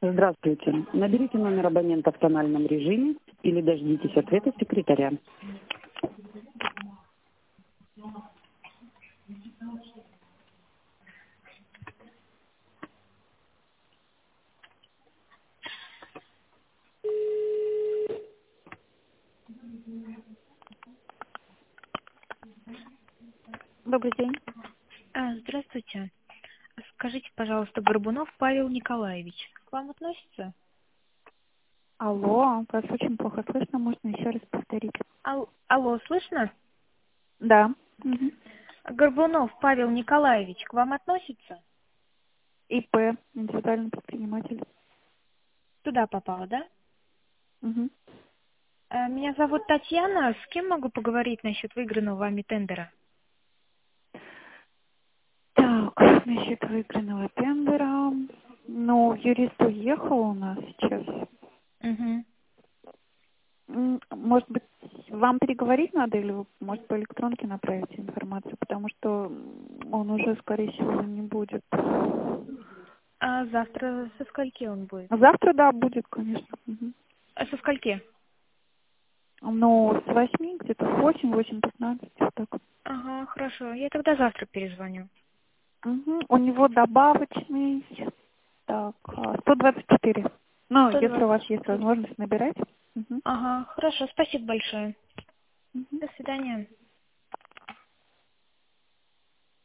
Здравствуйте. Наберите номер абонента в тональном режиме или дождитесь ответа секретаря. Добрый день. Здравствуйте. Скажите, пожалуйста, Горбунов Павел Николаевич к вам относится? Алло, вас очень плохо слышно, можно еще раз повторить? Алло, слышно? Да. Мгм. Горбунов Павел Николаевич к вам относится? ИП, индивидуальный предприниматель. Туда попало, да? Мгм. Меня зовут Татьяна. С кем могу поговорить насчет выигранного вами тендера? Так, насчет выигранного тендера. Ну, юрист уехал у нас сейчас. Угу. Может быть, вам переговорить надо или вы, может, по электронке направите информацию, потому что он уже, скорее всего, не будет. А завтра со скольки он будет? Завтра, да, будет, конечно. Мгм. Со скольки? Ну, с 8, где-то в 8-8:15, вот так. Ага, хорошо. Я тогда завтра перезвоню. Мгм. У него добавочный, так, 124. Ну, если у 120. вас есть возможность, набирать. Мгм. Ага, хорошо. Спасибо большое. Мгм. До свидания.